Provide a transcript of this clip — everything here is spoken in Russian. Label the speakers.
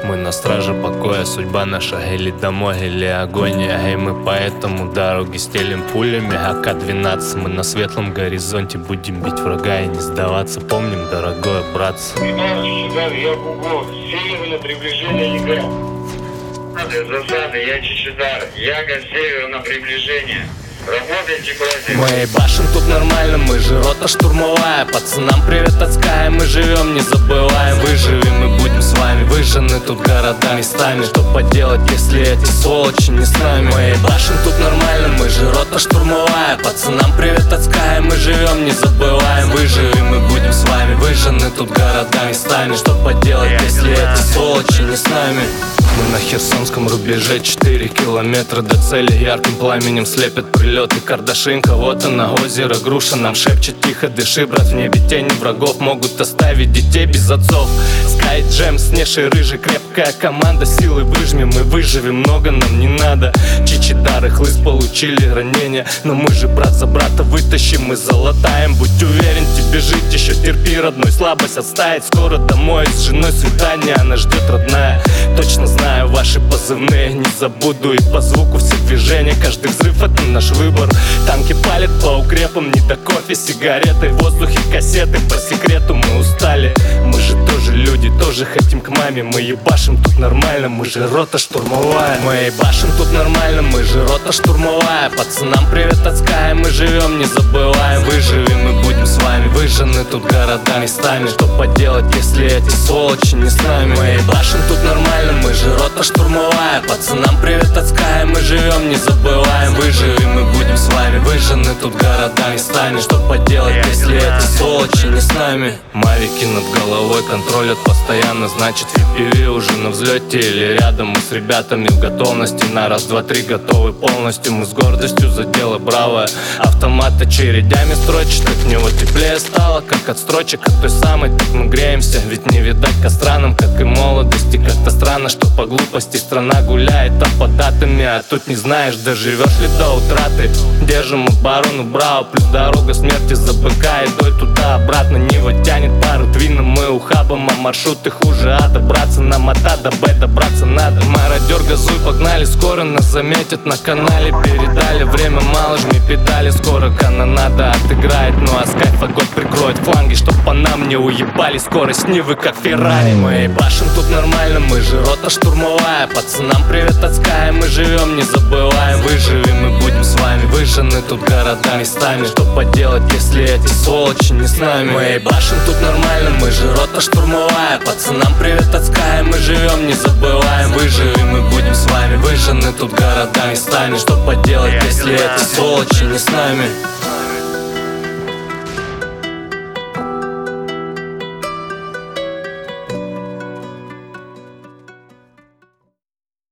Speaker 1: Мы на страже покоя, судьба наша или домой, или агония. Эй, мы поэтому дороги стелим пулями. АК-12, мы на светлом горизонте будем бить врага и не сдаваться. Помним, дорогое братцы.
Speaker 2: Я Гугл, северное приближение ЕГЭ. Засады, я Чечедар, Яга, северное приближение. Работайте, братья.
Speaker 1: Мы ебашим тут нормально, мы же рота штурмовая. Пацанам привет от Ская, мы живем, не забываем. Выживем, мы будем с вами, выжжены тут города местами. Что поделать, если эти сволочи не с нами? Мы ебашим тут нормально, мы же рота штурмовая. Пацанам привет от Ская, мы живем, не забываем. Выживем, мы будем с вами, выжжены тут города местами. Что поделать, если эти сволочи не с нами? Мы на Херсонском рубеже, 4 километра до цели. Ярким пламенем слепят прилеты Кардашинка. Вот она, озеро Груша, нам шепчет: тихо дыши, брат, в небе тени врагов могут оставить детей без отцов. Скай Джем, снеший рыжий, крепкая команда. Силы выжмем, мы выживем, много нам не надо. Чечедар и хлыст получили ранения, но мы же брат за брата вытащим, мы залатаем. Будь уверен, тебе жить еще, терпи, родной, слабость отставить. Скоро домой, с женой свидание, она ждет родная. Точно знаю ваши позывные, не забуду и по звуку все движения. Каждый взрыв — это наш выбор. Танки палят по укрепам, не до кофе, сигареты, в воздухе кассеты. По секрету мы устали, мы же тоже люди, тоже хотим к маме. Мы ебашим тут нормально, мы же рота штурмовая. Мы ебашим тут нормально, мы же рота штурмовая. Пацанам привет от Ская, мы живем, не забываем. Выживем, мы будем с вами, выжжены тут города местами. Что поделать, если эти сволочи не с нами? Мы ебашим тут нормально, мы же рота штурмовая. Пацанам привет от Ская, мы живем, не забываем. Выживем, мы будем с вами, выжжены тут города местами. Что поделать, если эти сволочи не с нами? Мавики над головой контролят постоянно, значит FPV уже на взлете или рядом. Мы с ребятами в готовности, на раз, два, три готовы полностью. Мы с гордостью за дело бравое. Автомат очередями строчит, от него теплее стало, как от строчек от той самой. Так мы греемся, ведь не видать костра нам, как и молодости. Как-то странно, что по глупости страна гуляет аппататами, а тут не знаешь, доживешь ли до утраты. Держим оборону, браво, плюс дорога смерти за быка. Идой туда-обратно, Нива тянет пару твином. Мы ухабом, а маршруты хуже ада. Браться нам от А до Б, добраться надо. Мародер, газуй, погнали, скоро нас заметят на канале. Передали, время мало, жми педали, скоро канонада отыграет. Ну а Скайф огонь прикроет фланги, чтоб по нам не уебали. Скорость Нивы, как Феррари. Мы ебашим тут нормально, мы же рота штурмовая. Пацанам привет от Ская, мы живем, не забываем. Выживем, мы будем с вами, выжжены тут города местами. Что поделать, если эти сволочи не с нами? Мы ебашим тут нормально, мы же рота штурмовая. Пацанам привет от Ская, мы живем, не забываем. Выживем, мы будем с вами, выжжены тут города местами. Что поделать, если эти сволочи не с нами?